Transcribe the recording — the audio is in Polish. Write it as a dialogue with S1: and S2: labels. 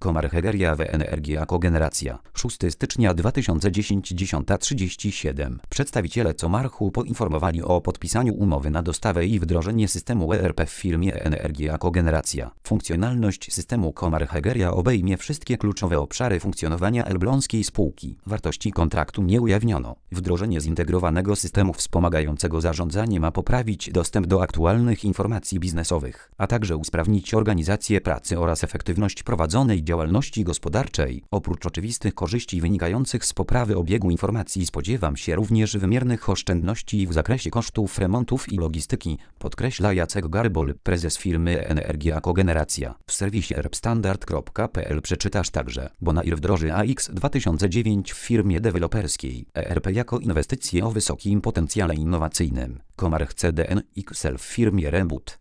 S1: Comarch Energia Kogeneracja. 6 stycznia 2010 10:37. Przedstawiciele Comarchu poinformowali o podpisaniu umowy na dostawę i wdrożenie systemu ERP w firmie Energia Kogeneracja. Funkcjonalność systemu Comarch obejmie wszystkie kluczowe obszary funkcjonowania elbląskiej spółki. Wartości kontraktu nie ujawniono. Wdrożenie zintegrowanego systemu wspomagającego zarządzanie ma poprawić dostęp do aktualnych informacji biznesowych, a także usprawnić organizację pracy oraz efektywność prowadzonej działalności gospodarczej. Oprócz oczywistych korzyści wynikających z poprawy obiegu informacji spodziewam się również wymiernych oszczędności w zakresie kosztów remontów i logistyki, podkreśla Jacek Garbol, prezes firmy Energia Kogeneracja. W serwisie erbstandard.pl przeczytasz także: Bonaire wdroży AX 2009 w firmie deweloperskiej ERP jako inwestycje o wysokim potencjale innowacyjnym. Comarch CDN XL w firmie Reboot.